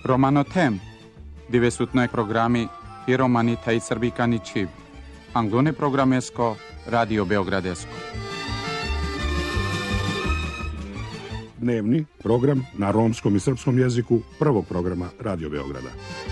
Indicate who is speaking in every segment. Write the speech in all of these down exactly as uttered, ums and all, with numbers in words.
Speaker 1: Romano tem, dive sutnoj programi i romani taj srbikani čib. Anglone programesko, Radio Beogradesko.
Speaker 2: Dnevni program na romskom i srpskom jeziku prvog programa Radio Beograda.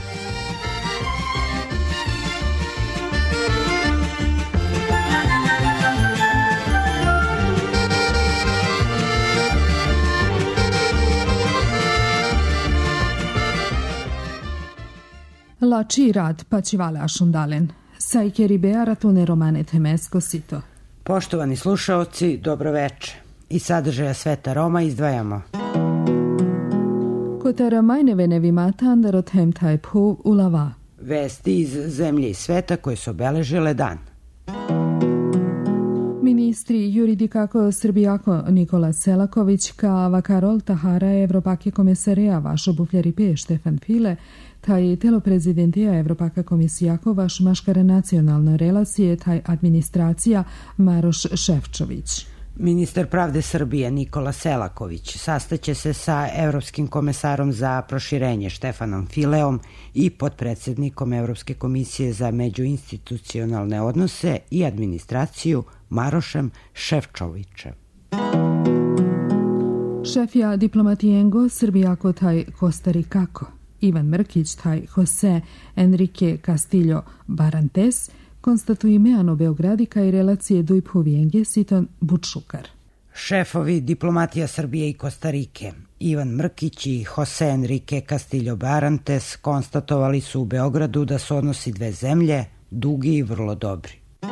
Speaker 3: Lači rad pačivale ašundalen. Sajkeri bearatune romane temesko sito.
Speaker 4: Poštovani slušaoci, dobroveče. Iz sadržaja Sveta Roma izdvajamo.
Speaker 3: Kotara majnevene vimata andarot hem taj pu ulava.
Speaker 4: Vesti iz zemlje i sveta koje su obeležile dan.
Speaker 3: Ministri juridikako Srbijako Nikola Selaković ka Vakarol Tahara Evropake komisarija vašo bufljari pe Štefan File taj telo prezidentija Evropaka komisijako vaš maškara nacionalne relacije taj administracija Maroš Šefčović.
Speaker 4: Ministar pravde Srbije Nikola Selaković sastaće se sa Evropskim komesarom za proširenje Štefanom Fileom i potpredsjednikom Evropske komisije za međuinstitucionalne odnose i administraciju Marošem Šefčovićem.
Speaker 3: Šefja diplomatijengo Srbijako taj Kostarikako Ivan Mrkić taj Jose Enrique Castillo Barantes konstatuje meano Beogradika i relacije duj povijenge siton Bučukar.
Speaker 4: Šefovi diplomatija Srbije i Kostarike Ivan Mrkić i Jose Enrique Castillo Barantes konstatovali su u Beogradu da su odnosi dve zemlje dugi i vrlo dobri.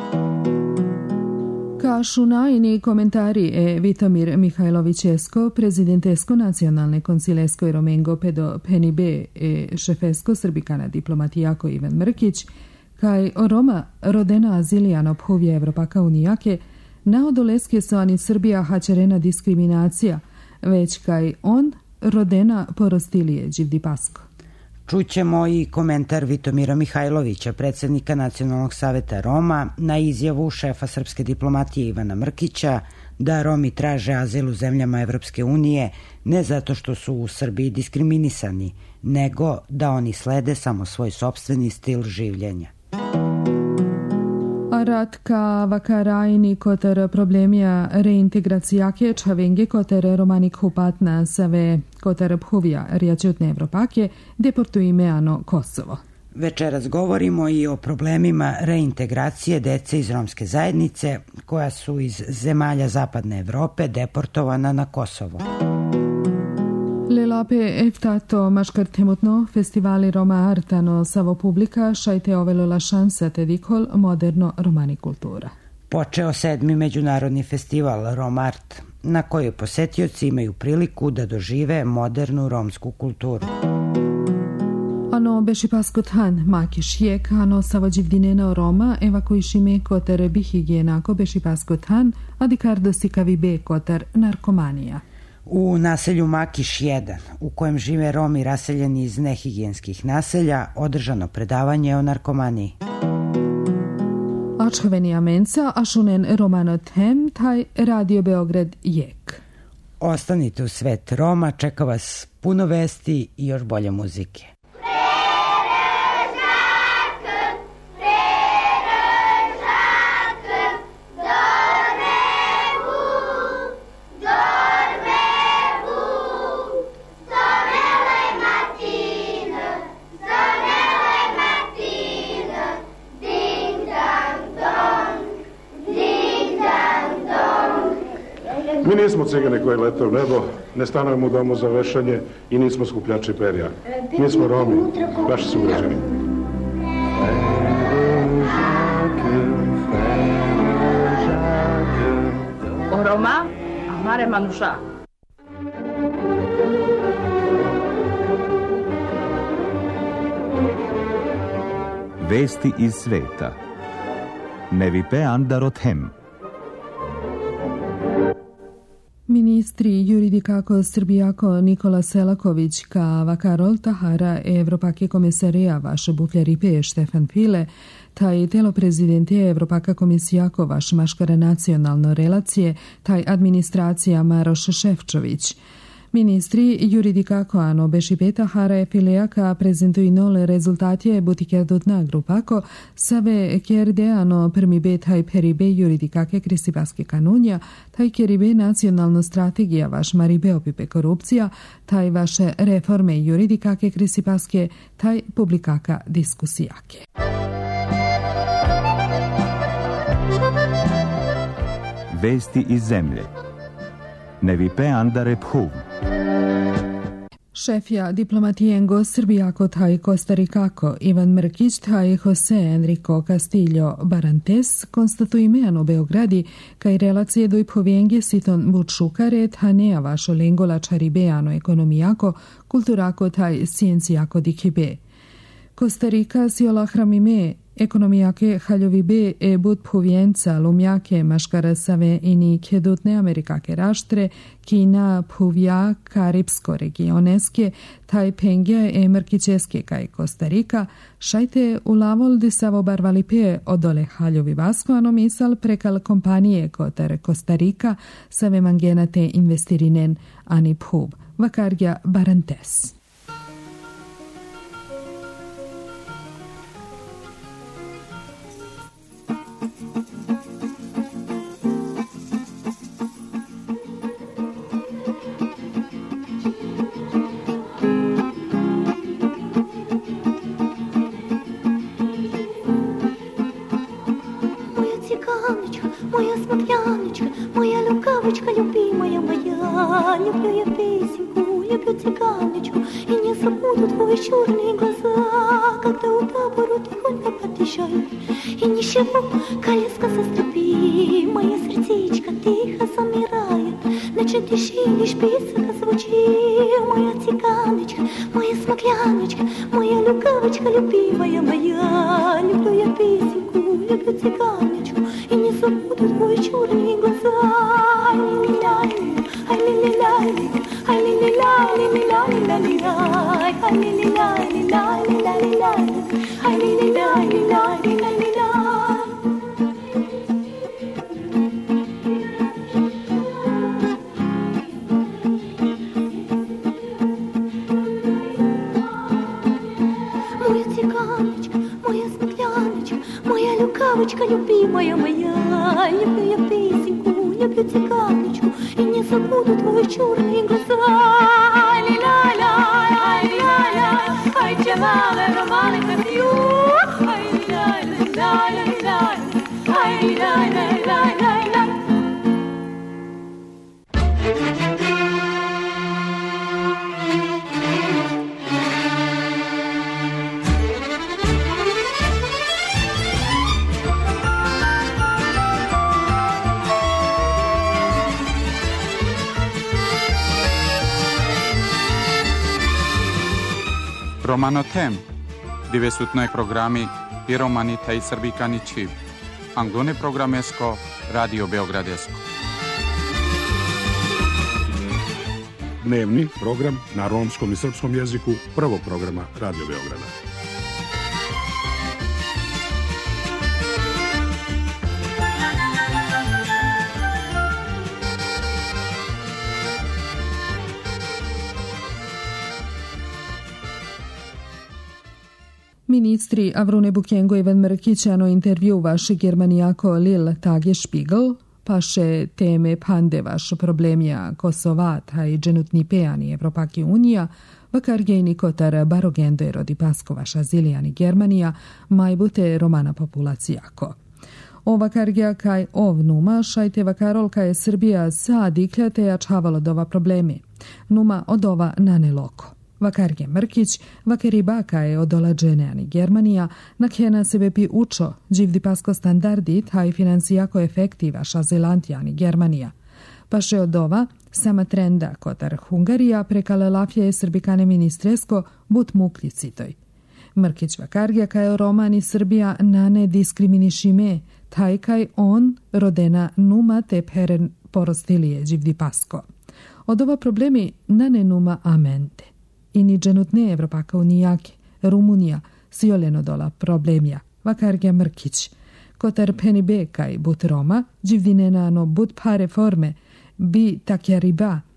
Speaker 3: Kažu najni komentari e Vitomir Mihajlovićesko, prezidentesko nacionalne koncilesko i romengo pedo penibe e šefesko srbikana diplomatijako Ivan Mrkić, kaj Roma rodena azilijano povije Evropaka unijake, naodoleske su ani Srbija hačerena diskriminacija, već kaj on rodena porostilije Đivdi Pasko.
Speaker 4: Čućemo i komentar Vitomira Mihajlovića, predsjednika Nacionalnog saveta Roma, na izjavu šefa srpske diplomatije Ivana Mrkića da Romi traže azil u zemljama Evropske unije ne zato što su u Srbiji diskriminisani, nego da oni slede samo svoj sopstveni stil življenja.
Speaker 3: Arat ka vakarajni kotar problemija reintegracijake čavenge kotar romanik hupatna save kotar phuvija rijačutne Evropake deportuje meano Kosovo.
Speaker 4: Večeras govorimo i o problemima reintegracije dece iz romske zajednice koja su iz zemalja Zapadne Evrope deportovana na Kosovo.
Speaker 3: Lelape eftato maškartemutno festivali Roma Artano savo publika šajte ovelola šansa tedikol moderno romani kultura.
Speaker 4: Počeo sedmi međunarodni festival Roma Art, na kojoj posetioci imaju priliku da dožive modernu romsku kulturu.
Speaker 3: Ano beši paskothan makiš jek, ano savođivdinena Roma evakuišime kotar bihigijenako beši paskothan, adikardo sikavi be kotar narkomanija.
Speaker 4: U naselju Makiš jedan, u kojem žive Romi raseljeni iz nehigijenskih naselja, održano predavanje o narkomaniji.
Speaker 3: Ačhovenija menca, ašunen Romano tem, taj Radio Beograd jek.
Speaker 4: Ostanite u svet Roma, čeka vas puno vesti i još bolje muzike.
Speaker 2: Mi nismo cigane koje lete u nebo, ne stanujemo u domu za vešanje i nismo skupljači perja. Mi smo Romi, vaši sugrađani.
Speaker 5: O Roma, amare manuša.
Speaker 6: Vesti iz sveta. Nevipe andarot hem.
Speaker 3: Ministri juridikako Srbijako Nikola Selaković ka Vakarol Tahara Evropake komisarija vaše bufljari pe Štefan File, taj telo prezidentije Evropaka komisijako vaš maškara nacionalno relacije, taj administracija Maroš Šefčović. Ministri juridicako ano beshipeta hara e filea ka prezentuinole rezultatje butikerdutna grupako save kerde ano permibe taj peribe juridikake krisipaske kanunja, taj keribe nacionalno strategija vaš maribe opipe korupcija, taj vaše reforme juridikake krisipaske, taj publikaka diskusijake.
Speaker 6: Vesti iz zemlje. Nevipe Andare Phuv.
Speaker 3: Šefja diplomatijengo Srbijako taj Kostarikako Ivan Mrkić taj Jose Enrico Castillo Barantes konstatuimeano Beogradi kaj relacije doj povjenje siton bučukare tanea vašo lengola čaribeano ekonomijako kulturako taj sciencijako dikibe. Kostarika si olahramime ekonomijake haljovibe e bud povjenca lumjake maškarasave ini kedutne amerikake raštre Kina povja karibsko regioneske taj pengja e mrkičeske kaj Kostarika šajte ulavol di savo barvalipe odole haljovi vasko ano misal prekal kompanije kotar Kostarika save mangenate investirinen ani pub vakarja Barantes.
Speaker 7: Моя смокляночка, моя лукавочка, любимая моя, люблю я песенку, люблю цыганочку, и не забуду твои черные глаза, когда у табору тихонько подъезжают, и ничего, колеска заступи, моя сердечко тихо замирает, начнет еще лишь песенка звучит, моя цыганочка, моя смокляночка, моя лукавочка, любимая моя, люблю я песенку, люблю цыганочку, и не забуду твои черные глаза. Ай ли-ли-лай, ай ли-ли-лай, ли-ли-лай, ай ли-ли-лай, ли-лай-ли-лай, ай ли-ли-лай, ли-лай, ли-лай. Моя цыганочка, моя смокляночка, моя лукавочка, любимая моя, люблю я песенку, люблю цыганочку, и не забуду твои черные глаза. Ай-ли-лай-лай, ай-ли-лай-лай, ай джамале романе катью, ай-ли-лай-лай-лай-лай, ай-ли-лай-лай-лай-лай.
Speaker 1: Romano Tem, divesutnoj programi i romani taj srbikani čib. Angone programesko, Radio Beogradesko.
Speaker 2: Dnevni program na romskom i srpskom jeziku prvog programa Radio Beograda.
Speaker 3: Ministri Avrune Bukengo i Ivan Mrkić ano intervju vaše germanijako Lil Tagesspiegel, paše teme pande vaš problemja Kosova taj dženutni pejani Evropaki unija, vakargejni kotar barogendo erodi pasko vaša zilijani Germanija, majbute romana populacijako. O vakargja kaj ov numa šajte vakarol kaj Srbija sad ikljate jačhavalo dova problemi. Numa od ova nane loko. Vakarge Mrkić, vakaribaka je odolađeneani Germanija, nakhena sebe pi učo, dživdi pasko standardi, taj financijako efekti vaša zelantijani Germanija. Paše od ova, sama trenda kotar Hungarija prekale lafje srbikane ministresko but mukljicitoj. Mrkić vakarge kaj Romani Srbija nane diskriminišime, taj kaj on rodena numa te peren porostilije dživdi pasko. Od ova problemi nane numa amente. I ni dženutne Evropaka unijake, Rumunija, sioleno dola problemja, vakarge Mrkić. Kotar penibe kaj but Roma, dživdinena no but pa reforme, bi takja riba.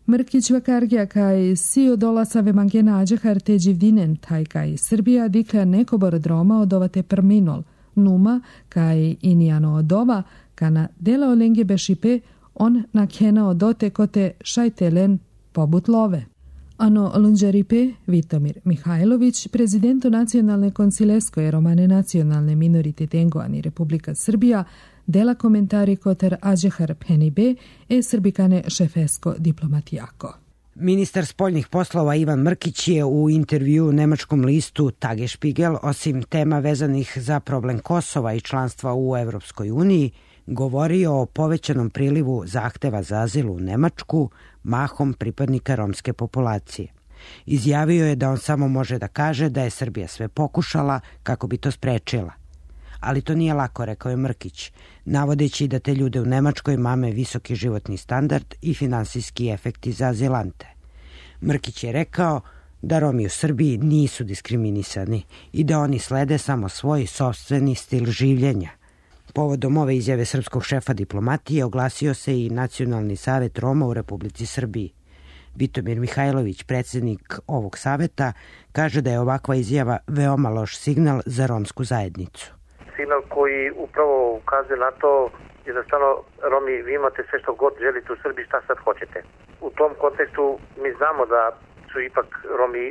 Speaker 3: Mrkić vakargja kaj sio dolasave mangenađe harte dživdinen taj kaj Srbija dikla neko borodroma odovate perminol, numa kaj inijano odova, kana dela olenge bešipe, on nakena odote kote šajtelen pobut love. Ano Lunđaripe, Vitomir Mihajlović, prezidentu Nacionalne koncileskoje romane nacionalne minoritetengo ani Republika Srbija, dela komentari koter Ađehar Penibe e srbikane šefesko diplomatijako.
Speaker 4: Ministar spoljnih poslova Ivan Mrkić je u intervju nemačkom listu Tagesspiegel, osim tema vezanih za problem Kosova i članstva u Evropskoj uniji, govorio o povećanom prilivu zahteva za azil u Nemačku, mahom pripadnika romske populacije. Izjavio je da on samo može da kaže da je Srbija sve pokušala kako bi to sprečila. Ali to nije lako, rekao je Mrkić, navodeći da te ljude u Nemačkoj mame visoki životni standard i finansijski efekti za azilante. Mrkić je rekao da Romi u Srbiji nisu diskriminisani i da oni slede samo svoj sopstveni stil življenja. Povodom ove izjave srpskog šefa diplomatije oglasio se i Nacionalni savet Roma u Republici Srbiji. Vitomir Mihajlović, predsjednik ovog saveta, kaže da je ovakva izjava veoma loš signal za romsku zajednicu.
Speaker 8: Signal koji upravo ukazuje na to jednostavno Romi, vi imate sve što god želite u Srbiji, šta sad hoćete. U tom kontekstu mi znamo da su ipak Romi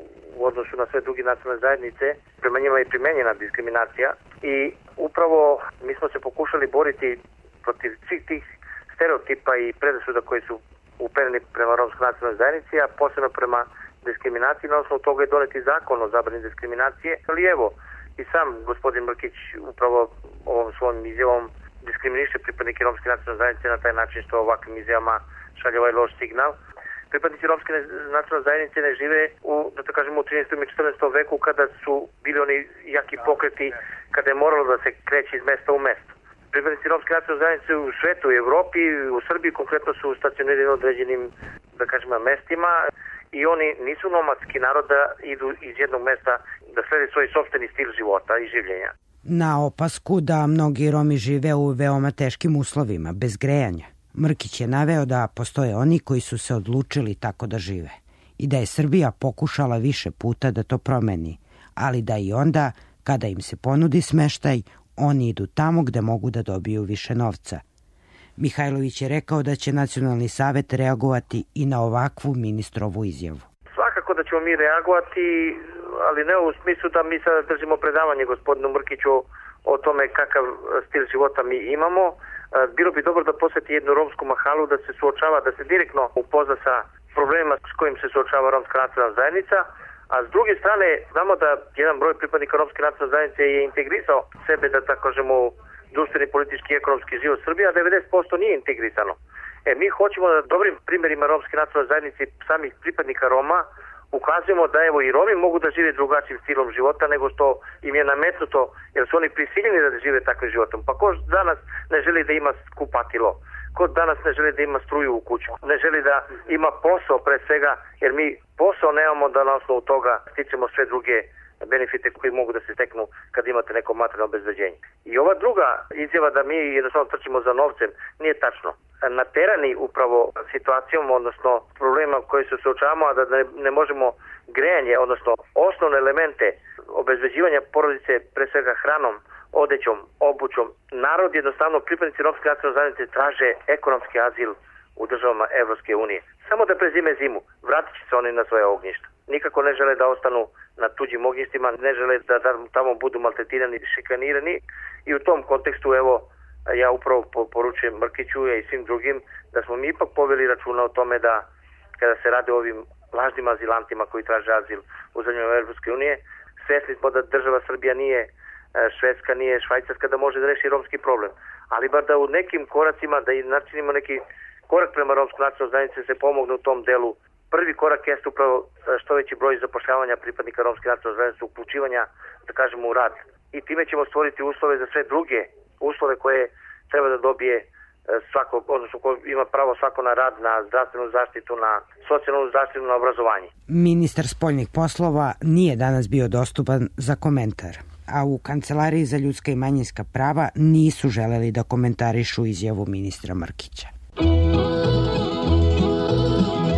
Speaker 8: u odnosu na sve druge nacionalne zajednice, prema njima je primenjena diskriminacija i upravo mi smo se pokušali boriti protiv svih tih stereotipa i predrasuda koji su upereni prema romskoj nacionalnoj zajednici, a posebno prema diskriminaciji. Na osnovu toga je doneti zakon o zabrani diskriminacije, ali evo, i sam gospodin Mrkić upravo ovom svojom izjavom diskriminiše pripadnike romske nacionalne zajednice na taj način što ovakvim izjavama šalje ovaj loš signal. Pripadnici romske nacionalne zajednice ne žive u, da to kažemo, u trinaestom i četrnaestom veku kada su bili oni jaki pokreti, kada je moralo da se kreće iz mesta u mesto. Pripadnici romske nacionalne zajednice u svetu, u Evropi, u Srbiji konkretno su stacionirani na određenim, da kažemo, mestima i oni nisu nomadski narod da idu iz jednog mesta da slede svoj sopstveni stil života i življenja.
Speaker 4: Na opasku da mnogi Romi žive u veoma teškim uslovima, bez grejanja, Mrkić je naveo da postoje oni koji su se odlučili tako da žive i da je Srbija pokušala više puta da to promeni, ali da i onda, kada im se ponudi smeštaj, oni idu tamo gde mogu da dobiju više novca. Mihajlović je rekao da će Nacionalni savet reagovati i na ovakvu ministrovu izjavu.
Speaker 8: Svakako da ćemo mi reagovati, ali ne u smislu da mi sada držimo predavanje gospodinu Mrkiću o tome kakav stil života mi imamo. Bilo bi dobro da posjeti jednu romsku mahalu, da se suočava, da se direktno upozna sa problemima s kojim se suočava romska nacionalna zajednica, a s druge strane znamo da jedan broj pripadnika romske nacionalne zajednice je integrisao sebe, da tako kažemo, u društveni, politički i ekonomski život Srbije, a devedeset posto nije integrisano. E, mi hoćemo da dobrim primjerima romske nacionalne zajednice samih pripadnika Roma ukazujemo da evo i Romi mogu da žive drugačijim stilom života nego što im je nametnuto, jer su oni prisiljeni da žive takvim životom. Pa ko danas ne želi da ima kupatilo? Ko danas ne želi da ima struju u kuću? Ne želi da ima posao pre svega, jer mi posao nemamo da na osnovu toga stičemo sve druge benefite koji mogu da se steknu kad imate neko materijalno obezbeđenje. I ova druga izjava da mi jednostavno trčimo za novcem nije tačno. Naterani upravo situacijom, odnosno problema koji se suočavamo, a da ne, ne možemo grejanje, odnosno osnovne elemente obezbeđivanja porodice, pre svega hranom, odećom, obućom, narod jednostavno, pripadnici romske nacionalne zajednice traže ekonomski azil u državama Evropske unije. Samo da prezime zimu, vratit će se oni na svoje ognjišta. Nikako ne žele da ostanu na tuđim ognjištima, ne žele da, da tamo budu maltretirani i šikanirani i u tom kontekstu, evo, ja upravo poručujem Mrkiću i svim drugim da smo mi ipak poveli računa o tome da kada se radi o ovim lažnim azilantima koji traže azil u zemljama Evropske unije, svesni smo da država Srbija nije Švedska, nije Švajcarska, da može da reši romski problem. Ali bar da u nekim koracima, da i načinimo neki korak prema romskoj nacionalnoj zajednici se pomogne u tom delu. Prvi korak jeste upravo što veći broj zapošljavanja pripadnika romske nacionalne zajednice, uključivanja, da kažemo, u rad. I time ćemo stvoriti uslove za sve druge uslove koje treba da dobije svako, odnosno ko ima pravo svako na rad, na zdravstvenu zaštitu, na socijalnu zaštitu, na obrazovanje.
Speaker 4: Ministar spoljnih poslova nije danas bio dostupan za komentar, a u Kancelariji za ljudska i manjinska prava nisu želeli da komentarišu izjavu ministra Mrkića.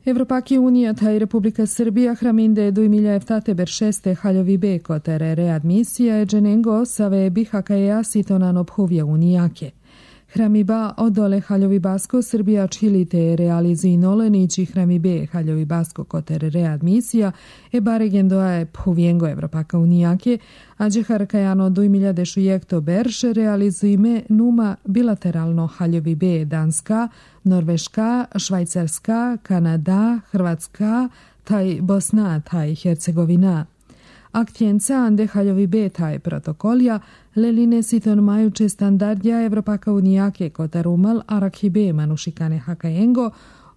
Speaker 3: Evropaki Unija taj Republika Srbija hraminde dujmilja eftate beršeste haljovi be kotere readmisija e dženengo save bihakaja sitonan obhuvja unijake. Hramiba odole haljovi basko Srbija čilite realizi nolenići hramibe haljovi basko kotere readmisija e baregendoa phuviengo Evropaka unijake, a džeharkajano dujmilja dešujekto berše realizime numa bilateralno haljovi be Danska, Norveška, Švajcarska, Kanada, Hrvatska, taj Bosna, taj Hercegovina. Akcijenca ande haljovi be taj protokolja, leline siton majuče standardja Evropaka unijake kotarumal arakhibe manušikane hakajengo,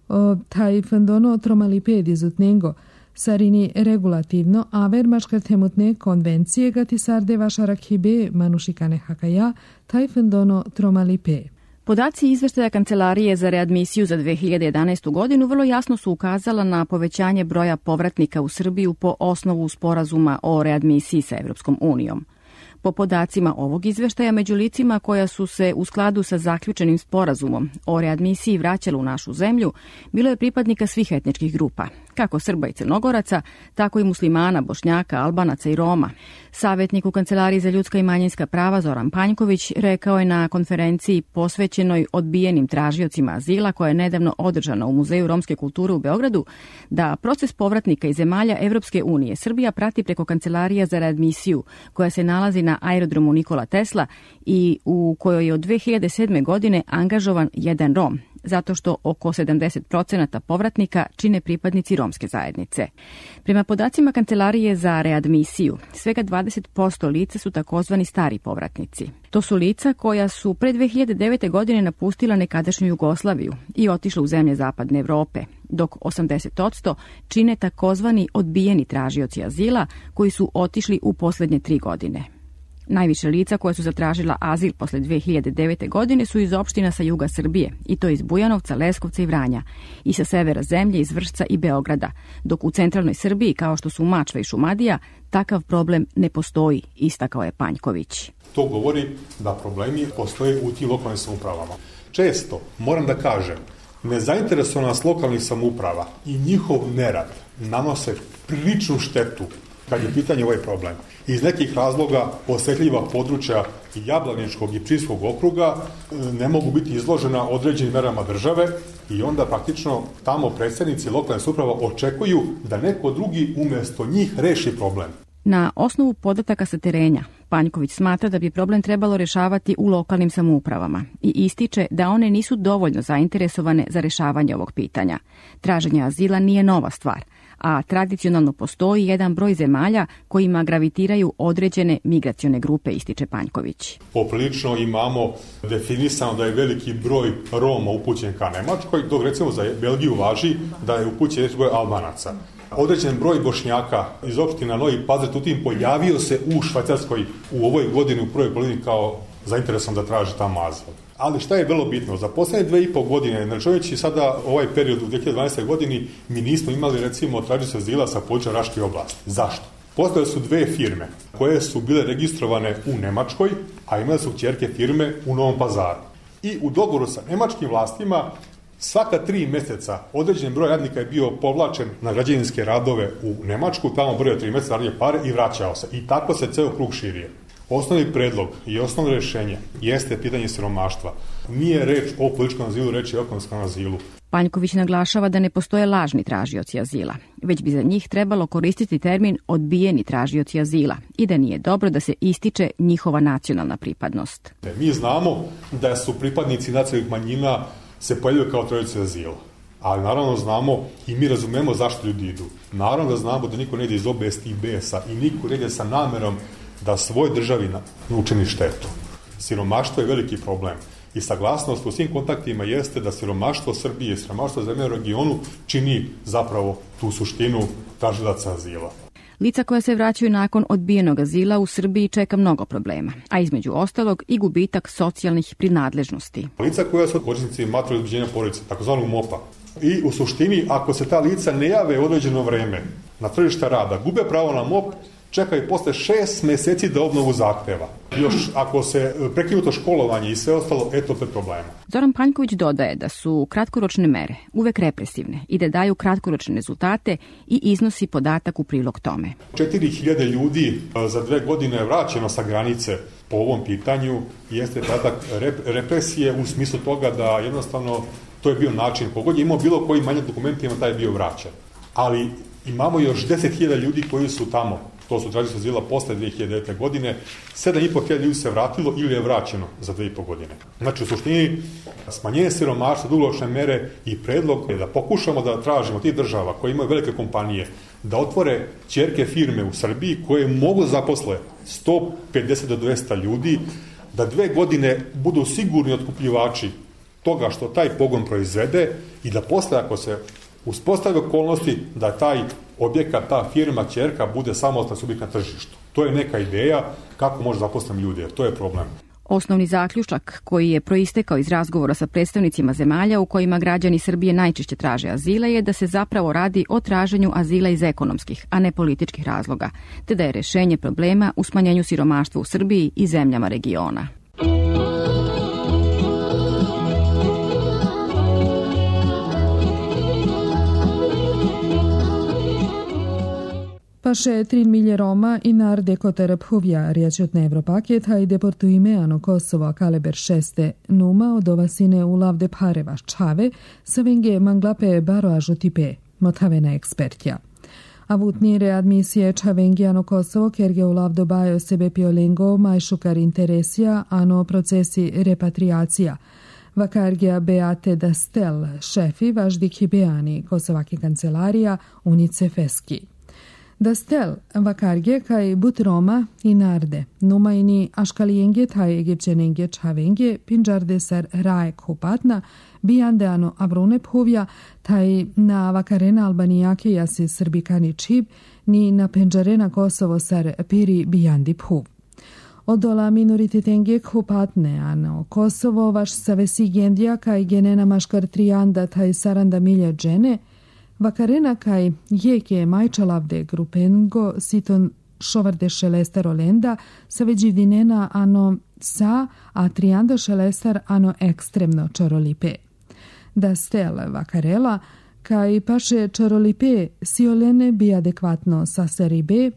Speaker 3: taj fendono tromalipe dizutnengo, sarini regulativno aver maškartemutne konvencije gatisarde vaš arakhibe manušikane hakaja, taj fendono tromalipe.
Speaker 9: Podaci izveštaja Kancelarije za readmisiju za dve hiljade jedanaestu godinu vrlo jasno su ukazala na povećanje broja povratnika u Srbiju po osnovu sporazuma o readmisiji sa Evropskom unijom. Po podacima ovog izveštaja, među licima koja su se u skladu sa zaključenim sporazumom o readmisiji vraćala u našu zemlju, bilo je pripadnika svih etničkih grupa, kako Srba i Crnogoraca, tako i muslimana, Bošnjaka, Albanaca i Roma. Savjetnik u Kancelariji za ljudska i manjinska prava Zoran Panjković rekao je na konferenciji posvećenoj odbijenim tražiocima azila koja je nedavno održana u Muzeju romske kulture u Beogradu da proces povratnika iz zemalja Evropske unije Srbija prati preko Kancelarija za readmisiju koja se nalazi na aerodromu Nikola Tesla i u kojoj je od dve hiljade sedme. godine angažovan jedan Rom, zato što oko sedamdeset procenata povratnika čine pripadnici romske zajednice. Prema podacima Kancelarije za readmisiju, svega dvadeset posto lica su takozvani stari povratnici. To su lica koja su pre dve hiljade devete. godine napustila nekadašnju Jugoslaviju i otišla u zemlje Zapadne Evrope, dok osamdeset posto čine takozvani odbijeni tražioci azila koji su otišli u posljednje tri godine. Najviše lica koja su zatražila azil posle dve hiljade devete. godine su iz opština sa juga Srbije, i to iz Bujanovca, Leskovca i Vranja, i sa severa zemlje iz Vršca i Beograda, dok u centralnoj Srbiji, kao što su Mačva i Šumadija, takav problem ne postoji, istakao je Panjković.
Speaker 10: To govori da problemi postoje u tim lokalnim samoupravama. Često, moram da kažem, nezainteresovanost lokalnih samouprava i njihov nerad nanose priličnu štetu kad je pitanje ovaj problem. Iz nekih razloga osetljiva područja Jablaničkog i Pčinjskog okruga ne mogu biti izložena određenim merama države i onda praktično tamo predstavnici lokalne samouprave očekuju da neko drugi umjesto njih reši problem.
Speaker 9: Na osnovu podataka sa terenja, Panjković smatra da bi problem trebalo rešavati u lokalnim samoupravama i ističe da one nisu dovoljno zainteresovane za rešavanje ovog pitanja. Traženje azila nije nova stvar, a tradicionalno postoji jedan broj zemalja kojima gravitiraju određene migracione grupe, ističe Panjković.
Speaker 10: Poprilično imamo definisano da je veliki broj Roma upućen ka Nemačkoj, dok recimo za Belgiju važi da je upućen veći broj Albanaca. Određen broj Bošnjaka iz opština Novi Pazar Tutin pojavio se u Švajcarskoj u ovoj godini u prvoj polovini kao zainteresovan da traži tamo azil. Ali šta je vrlo bitno, za posljednje dve i po godine, računajući sada ovaj period u dve hiljade dvanaestoj. godini, mi nismo imali recimo tražioce azila sa područja Raške oblasti. Zašto? Postojale su dve firme koje su bile registrovane u Nemačkoj, a imale su kćerke firme u Novom Pazaru. I u dogovoru sa nemačkim vlastima svaka tri mjeseca određen broj radnika je bio povlačen na građevinske radove u Nemačku, tamo broj tri mjeseca radnje pare i vraćao se. I tako se ceo krug širio. Osnovni predlog i osnovno rješenje jeste pitanje siromaštva. Nije reč o političkom azilu, reč je o ekonomskom azilu.
Speaker 9: Panjković naglašava da ne postoje lažni tražioci azila, već bi za njih trebalo koristiti termin odbijeni tražioci azila i da nije dobro da se ističe njihova nacionalna pripadnost.
Speaker 10: Mi znamo da su pripadnici nacionalnih manjina se pojavljaju kao tražioci azila, ali naravno znamo i mi razumemo zašto ljudi idu. Naravno da znamo da niko ne ide iz obesti i besa i niko ne ide sa namerom da svoj državi učini štetu. Siromaštvo je veliki problem i saglasnost u svim kontaktima jeste da siromaštvo Srbije i siromaštvo zemlje u regionu čini zapravo tu suštinu tražilaca azila.
Speaker 9: Lica koja se vraćaju nakon odbijenog azila u Srbiji čeka mnogo problema, a između ostalog i gubitak socijalnih prinadležnosti.
Speaker 10: Lica koja su korisnici materijalnog obezbeđenja porodice, takozvanog M O P-a. I u suštini, ako se ta lica ne jave određeno vreme na tržište rada, gube pravo na M O P, čekaju posle šest meseci da obnovu zahteva. još ako se prekinuto školovanje i sve ostalo, eto opet problema.
Speaker 9: Zoran Panjković dodaje da su kratkoročne mere uvek represivne i da daju kratkoročne rezultate i iznosi podatak u prilog tome.
Speaker 10: četiri hiljade ljudi za dve godine je vraćeno sa granice po ovom pitanju, jeste podatak represije u smislu toga da jednostavno to je bio način. Kogod je imao bilo koji manjak dokumentima, taj je bio vraćan. Ali imamo još deset hiljada ljudi koji su tamo. To su tražili azila posle dve hiljade devete. godine. sedam i po hiljada ljudi se vratilo ili je vraćeno za dve i po godine. Znači, u suštini, smanjenje siromaštva, dugoročne mere i predlog je da pokušamo da tražimo tih država koje imaju velike kompanije da otvore ćerke firme u Srbiji koje mogu zaposle sto pedeset do dvesta ljudi, da dve godine budu sigurni otkupljivači toga što taj pogon proizvede i da posle, ako se uspostave okolnosti, da taj objekat, ta firma, ćerka bude samostalna subjekt na tržištu. To je neka ideja kako može zaposliti ljude, to je problem.
Speaker 9: Osnovni zaključak koji je proistekao iz razgovora sa predstavnicima zemalja u kojima građani Srbije najčešće traže azile je da se zapravo radi o traženju azila iz ekonomskih, a ne političkih razloga, te da je rešenje problema u smanjenju siromaštva u Srbiji i zemljama regiona.
Speaker 3: Paše trin milje Roma i narde kotere phuvja riačutne Evropaket haj deportuimeano Kosovo kaleber šeste numa od ovasine u lavde pareva čave sa venge manglape baro ažutipe, motavena ekspertja. Avutni readmisije čavengiano Kosovo kerge u lavdo bajo sebe piolengo majšukar interesija ano procesi repatriacija. Vakargija Beate Dastel, šefi važdi kibeani Kosovaki kancelarija UNICEF-eski. Dastel, vakarge kaj but Roma i narde, numajni aškalijenge taj egipćenenge čavenge, pinđarde sar raek hupatna, bijandeano avrune phuvja, taj na vakarena albanijake jasi srbikani čib, ni na penđarena Kosovo sar piri bijandi phuv. Odola minorititenge hupatne, ano Kosovo vaš savesi gendija kaj genena maškar trijanda taj saranda milja džene, vakarena kaj jeke majčalavde grupengo siton šovarde šelestar olenda sa veđivdinena ano sa, a trianda šelestar ano ekstremno čorolipe. Da stel vakarela kaj paše čorolipe si olene bi adekvatno sa seribe,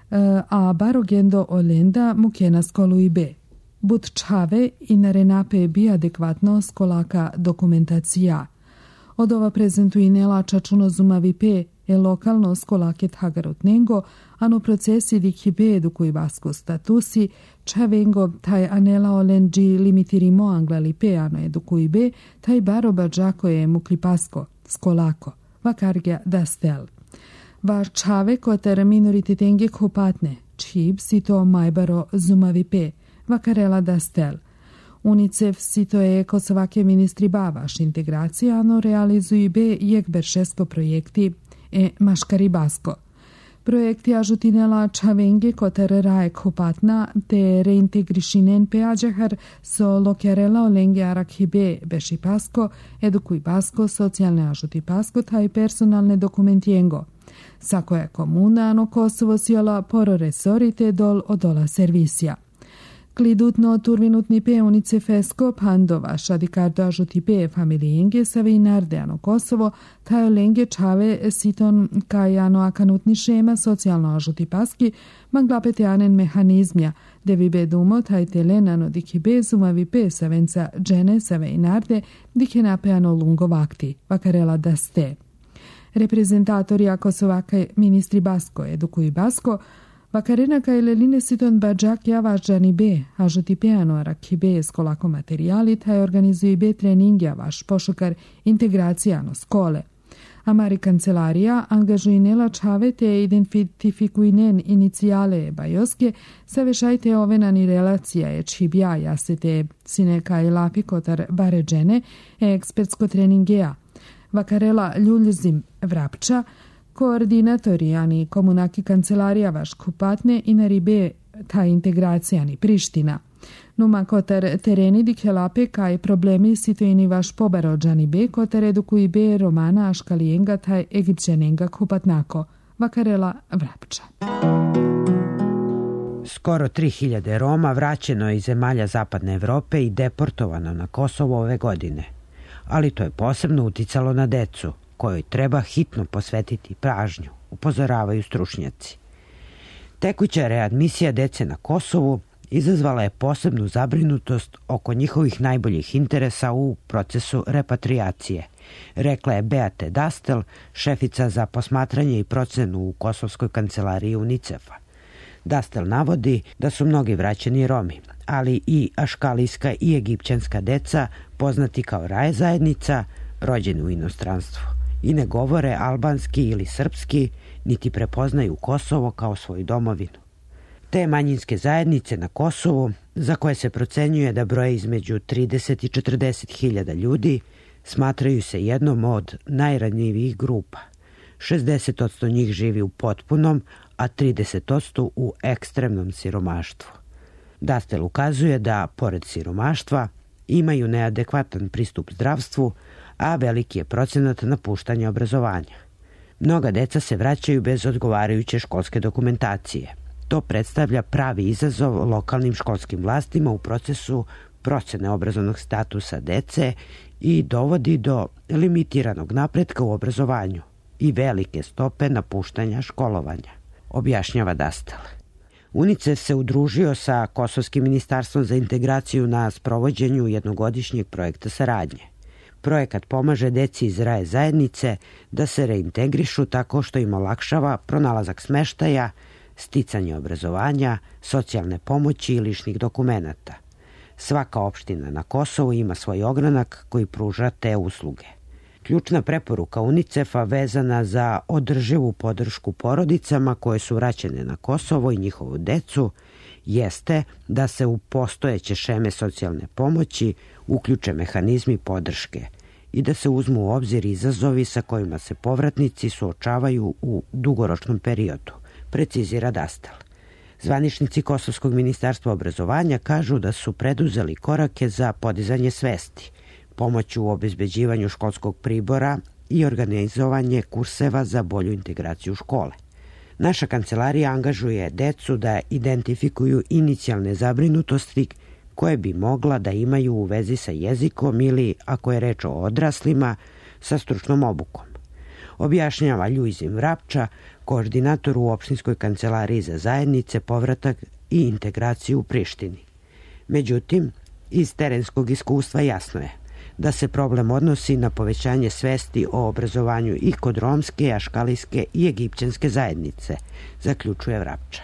Speaker 3: a barogendo olenda mukena skolu i be. But čave i narenape bi adekvatno skolaka dokumentacija. Od ova prezentuinela čačuno zumavi pe e lokalno skolaket hagarot nengo, ano procesi di kibe edukuj vasko statusi, čavengo taj anela olenđi limitirimo anglali pe ano edukuj be, taj baroba džako je muklipasko, skolako, vakargja dastel. Var čave koter minorititenge kupatne, čib si to majbaro zumavi pe, vakarela dastel. UNICEF sito je kosovake ministri bavaš integracijano realizuju be jekberšesko projekti e maškari basko. Projekti ažutinela čavenge koter raek hupatna te reintegrišinen pe ađahar so lokjarela olenge arakhibe beši pasko, edukuj basko, socijalne ažuti pasko taj personalne dokumentijengo. Sako je komuna ano Kosovo siola poro resorite dol odola servisija. Klidutno turvinutni pe UNICEF-esko pandova šadikardo ažuti pe familijenge save i nardeano Kosovo, taj olenge čave siton kajano akanutni šema socijalno ažuti paski, manglapete anen mehanizmja, de vi bedumo taj telenano diki bezumavi pe savenca džene save i narde dike napeano lungo vakti, vakarela da ste. Reprezentatorija Kosovake ministri Basko edukuju Basko, vakarena kaj leline siton bađak javažđani be, ažuti peano arak be skolako materijali, taj organizuju be trening javaš, pošukar integracijano skole. Amari kancelarija angažujnela čave te identifikujnen inicijale bajoske, savešajte ovenani relacija je čibja jasete sine kaj lapi kotar baređene e ekspertsko treningea. Vakarela Ljuljzim Vrapča, koordinatorijani komunaki kancelarija vaš kupatne i naribe ta integracijani Priština. Numa kotar tereni dikelape kaj problemi sitojini vaš pobarođani be kotar edukuji be romana aškalijenga taj egipćenenga kupatnako. Vakarela Vrapča.
Speaker 11: Skoro tri hiljade Roma vraćeno je iz zemalja Zapadne Evrope i deportovano na Kosovo ove godine. Ali to je posebno uticalo na decu, kojoj treba hitno posvetiti pažnju, upozoravaju stručnjaci. Tekuća readmisija dece na Kosovu izazvala je posebnu zabrinutost oko njihovih najboljih interesa u procesu repatriacije, rekla je Beate Dastel, šefica za posmatranje i procenu u Kosovskoj kancelariji UNICEF-a. Dastel navodi da su mnogi vraćeni Romi, ali i aškalijska i egipćanska deca, poznati kao raje zajednica, rođeni u inostranstvu i ne govore albanski ili srpski, niti prepoznaju Kosovo kao svoju domovinu. Te manjinske zajednice na Kosovu, za koje se procenjuje da broje između trideset i četrdeset hiljada ljudi, smatraju se jednom od najranjivijih grupa. šezdeset posto njih živi u potpunom, a trideset posto u ekstremnom siromaštvu. Dastel ukazuje da, pored siromaštva, imaju neadekvatan pristup zdravstvu, a veliki je procenat napuštanja obrazovanja. Mnoga deca se vraćaju bez odgovarajuće školske dokumentacije. To predstavlja pravi izazov lokalnim školskim vlastima u procesu procene obrazovnog statusa dece i dovodi do limitiranog napretka u obrazovanju i velike stope napuštanja školovanja, objašnjava Dastel. UNICEF se udružio sa Kosovskim ministarstvom za integraciju na sprovođenju jednogodišnjeg projekta saradnje. Projekat pomaže deci iz raje zajednice da se reintegrišu tako što im olakšava pronalazak smeštaja, sticanje obrazovanja, socijalne pomoći i ličnih dokumenata. Svaka opština na Kosovu ima svoj ogranak koji pruža te usluge. Ključna preporuka UNICEF-a vezana za održivu podršku porodicama koje su vraćene na Kosovo i njihovu decu jeste da se u postojeće šeme socijalne pomoći uključe mehanizmi podrške i da se uzmu u obzir izazovi sa kojima se povratnici suočavaju u dugoročnom periodu, precizira Dastel. Zvaničnici Kosovskog ministarstva obrazovanja kažu da su preduzeli korake za podizanje svesti, pomoć u obezbeđivanju školskog pribora i organizovanje kurseva za bolju integraciju škole. Naša kancelarija angažuje decu da identifikuju inicijalne zabrinutosti koje bi mogla da imaju u vezi sa jezikom ili, ako je reč o odraslima, sa stručnom obukom. Objašnjava Ljuzin Vrapča, koordinator u opštinskoj kancelariji za zajednice, povratak i integraciju u Prištini. Međutim, iz terenskog iskustva jasno je da se problem odnosi na povećanje svesti o obrazovanju i kod romske, aškalijske i egipćanske zajednice, zaključuje Vrapča.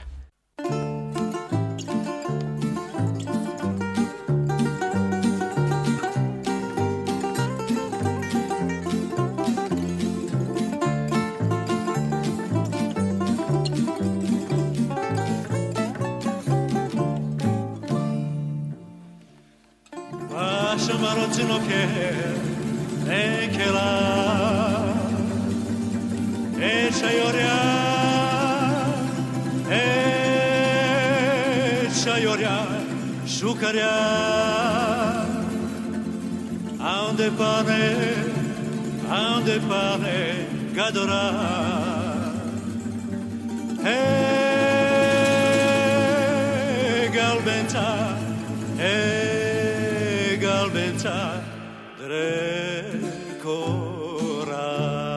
Speaker 12: Marocino che e che la e chayoria e chayoria shukaria ande pane ande pane gadora e galbenta e galbenta drecora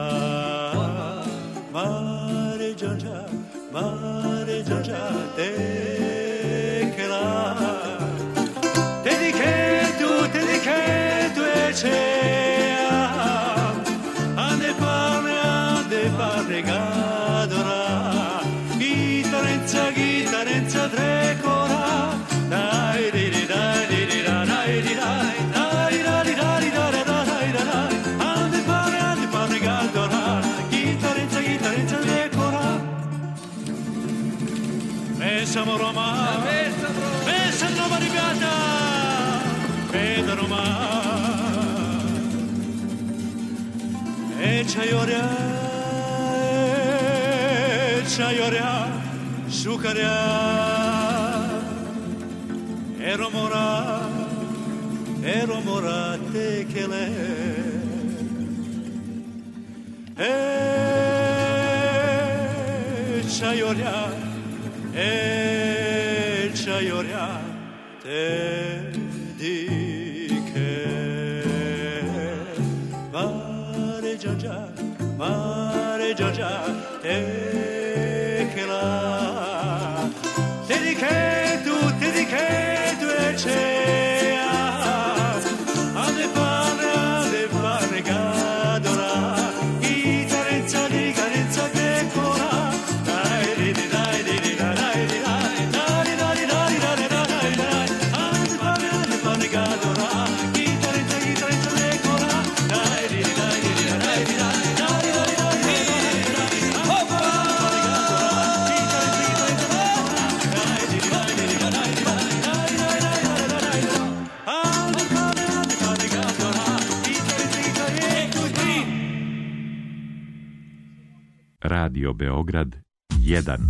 Speaker 12: mare giorgia mare giorgia te che la te di che tu te di che tu e c'è ande parle ande parle gadora chitarezza chitarezza drecora dai di di dai di di dai dai di dai dai dai dai dai dai dai ande pare ande pare gadora chitarezza chitarezza decora Pensamo Roma Pensamo Roma rigata Veda Roma E chayoria E chayoria Shukaria Ero mora, ero mora te che le e chayoria e ioria te dike mare giagia mare giagia te che la te dike tu te dike tu e c'è ade pare ade pare gadora i carezza di carezza che cora dai di di dai di di dai dai di dai dai dai dai dai dai dai ade pare ade pare gadora i carezza di carezza che cora dai di di dai di di dai di dai dai dai dai hoppa
Speaker 6: Radio Beograd jedan.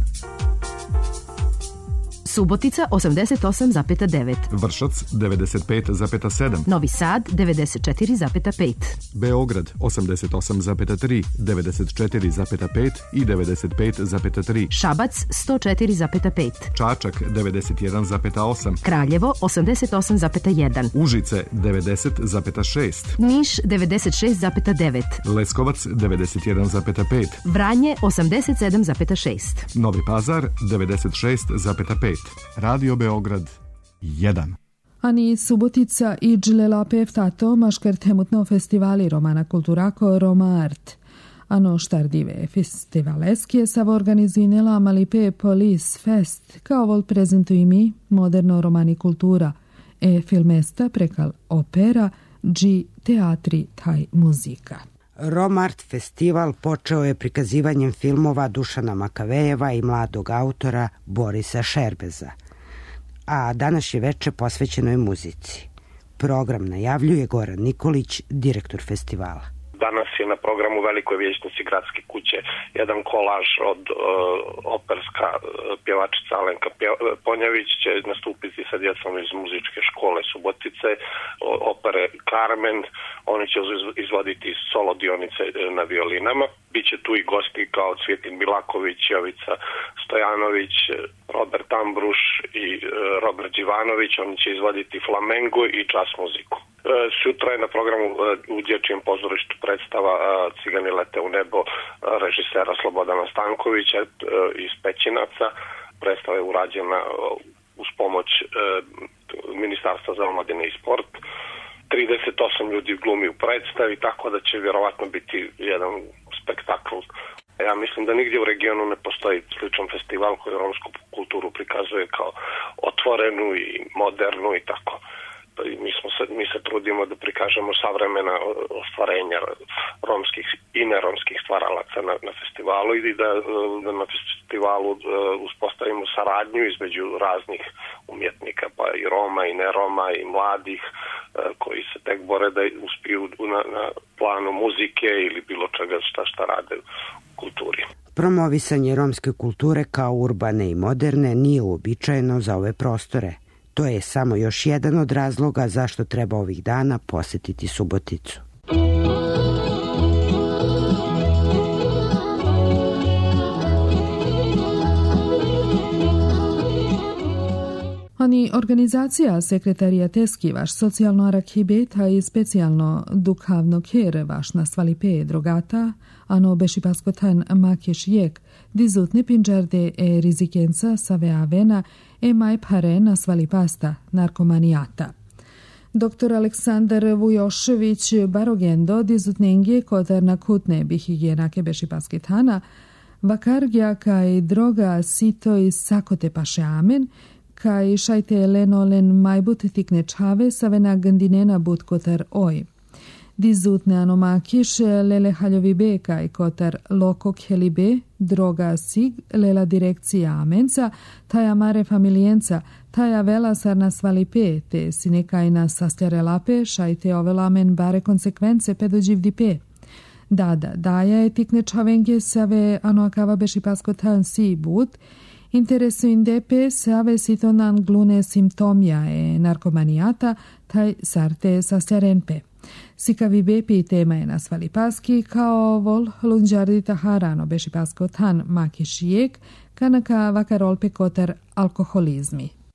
Speaker 13: Subotica osamdeset osam zarez devet.
Speaker 14: Vršac devedeset pet zarez sedam.
Speaker 13: Novi Sad devedeset četiri zarez pet.
Speaker 14: Beograd osamdeset osam zarez tri, devedeset četiri zarez pet i devedeset pet zarez tri.
Speaker 13: Šabac sto četiri zarez pet.
Speaker 14: Čačak devedeset jedan zarez osam.
Speaker 13: Kraljevo osamdeset osam zarez jedan.
Speaker 14: Užice devedeset zarez šest.
Speaker 13: Niš devedeset šest zarez devet.
Speaker 14: Leskovac devedeset jedan zarez pet.
Speaker 13: Vranje osamdeset sedam zarez šest.
Speaker 14: Novi Pazar devedeset šest zarez pet. Radio Beograd jedan.
Speaker 3: Ani Subotica i Džlelape Ftato maškartemutno festivali Romana Kulturako Roma Art. Ano štardive festivaleske savo organizinela Malipe Police Fest, kao vol prezentuj mi moderno romani kultura, e filmesta prekal opera, G teatri taj muzika.
Speaker 4: Roma Art festival počeo je prikazivanjem filmova Dušana Makavejeva i mladog autora Borisa Šerbeza, a današnje veče posvećeno je muzici. Program najavljuje Goran Nikolić, direktor festivala.
Speaker 15: Danas je na programu Velikoj vijećnici Gradske kuće jedan kolaž od uh, operska uh, pjevačica Alenka Ponjević će nastupiti sa djecom iz muzičke škole Subotice, o, opere Carmen. Oni će izvoditi solo dionice na violinama. Biće tu i gosti kao Cvjetin Milaković, Jovica Stojanović, Robert Ambruš i uh, Robert Đivanović. Oni će izvoditi flamengo i jazz muziku. Sutra je na programu u dječjem pozorištu predstava Cigani lete u nebo režisera Slobodana Stankovića iz Pećinaca. Predstava je urađena uz pomoć Ministarstva za omladine i sport. trideset osam ljudi glumi u predstavi, tako da će vjerovatno biti jedan spektakl. Ja mislim da nigdje u regionu ne postoji sličan festival koji romsku kulturu prikazuje kao otvorenu i modernu i tako. Mi, smo se, mi se trudimo da prikažemo savremena ostvarenja romskih i neromskih stvaralaca na, na festivalu i da, da na festivalu uspostavimo saradnju između raznih umjetnika, pa i Roma i neroma i mladih koji se tek bore da uspiju na, na planu muzike ili bilo čega šta, šta rade u kulturi.
Speaker 11: Promovisanje romske kulture kao urbane i moderne nije uobičajeno za ove prostore. To je samo još jedan od razloga zašto treba ovih dana posjetiti Suboticu.
Speaker 3: Ani organizacija sekretarijateski vaš socijalno arakibeta i specijalno dukavno kjer vaš nasvalipe drogata, ano bešipaskotan makeš jek, dizutne pinđarde e rizikenca save avena e maj pare nasvalipasta narkomanijata. Doktor Aleksandar Vujošević Barogendo dizutnenge kotar nakutne bihigijenake bešipasketana, vakargja kaj droga sito i sakote paše amen, kaj šajte lenolen majbut tikne čave savena gandinena but kotar oj. Dizutne anomakiš lele haljovi be kaj kotar lokok helibe, droga sig, lela direkcija amenca, taja mare familijenca, taja vela sarna svalipe, te sinekajna sastjarelape, šajte ovelamen bare konsekvence pedođivdipe. Dada, daja je tikne čavenge save anoakava bešipaskotan si but, interesuindepe save sitonan glune simptomja e narkomanijata, taj sarte sastjarenpe. Sikavi bepi tema je nasvalipaski kao vol lunđardita harano bešipasko tan makešijek, kanaka vakarolpe kotar alkoholizmi.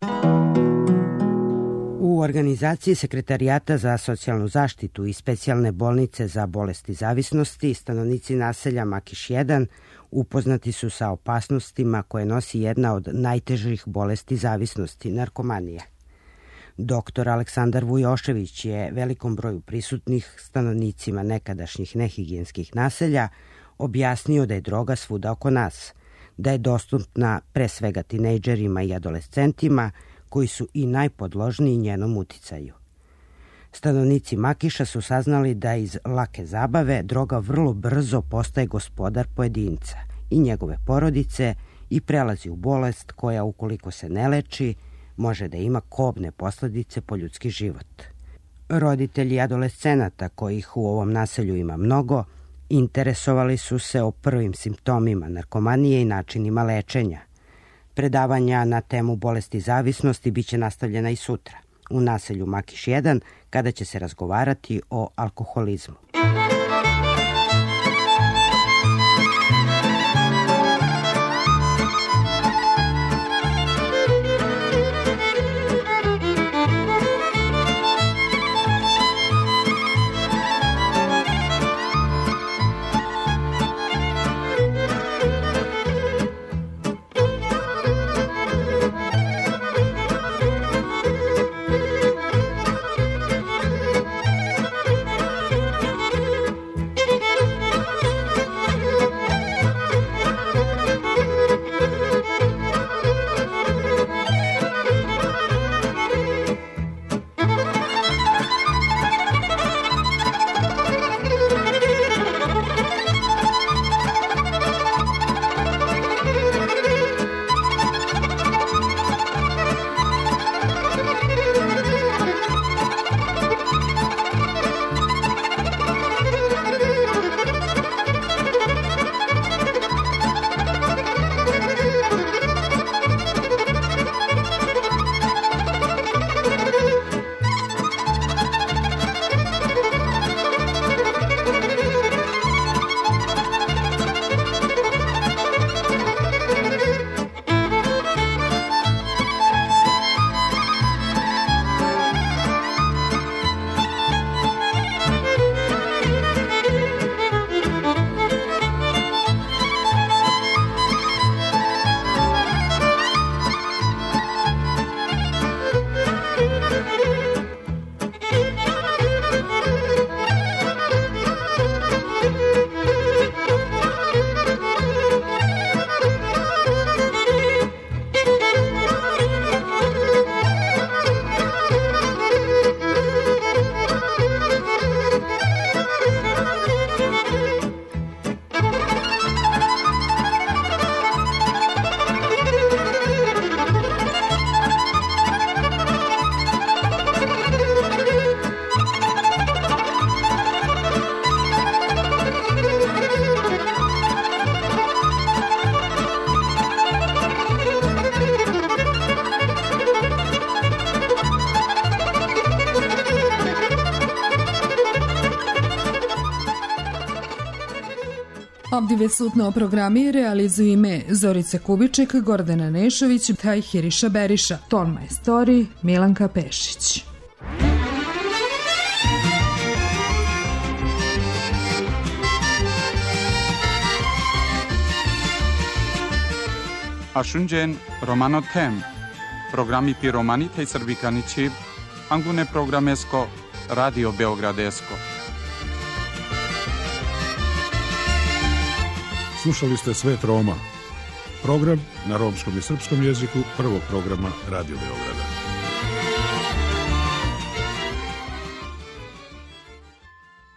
Speaker 11: U organizaciji Sekretarijata za socijalnu zaštitu i specijalne bolnice za bolesti zavisnosti stanovnici naselja Makiš jedan upoznati su sa opasnostima koje nosi jedna od najtežih bolesti zavisnosti, narkomanija. Doktor Aleksandar Vujošević je velikom broju prisutnih stanovnicima nekadašnjih nehigijenskih naselja objasnio da je droga svuda oko nas, da je dostupna pre svega tinejdžerima i adolescentima koji su i najpodložniji njenom uticaju. Stanovnici Makiša su saznali da iz lake zabave droga vrlo brzo postaje gospodar pojedinca i njegove porodice i prelazi u bolest koja, ukoliko se ne leči, može da ima kobne posledice po ljudski život. Roditelji adolescenata, kojih u ovom naselju ima mnogo, interesovali su se o prvim simptomima narkomanije i načinima lečenja. Predavanja na temu bolesti zavisnosti biće nastavljena i sutra u naselju Makiš jedan, kada će se razgovarati o alkoholizmu.
Speaker 3: Ovdje sutno programi realizuju ime Zorica Kubiček, Gordana Nešović, taj Hiriša Beriša, ton majstori Milanka Pešić.
Speaker 1: Ashunjen Romano Tem, programi piromani tej srbikani čip, angune programesko, Radio Beogradesko.
Speaker 2: Slušali ste Svet Roma, program na romskom i srpskom jeziku prvog programa Radio Beograda.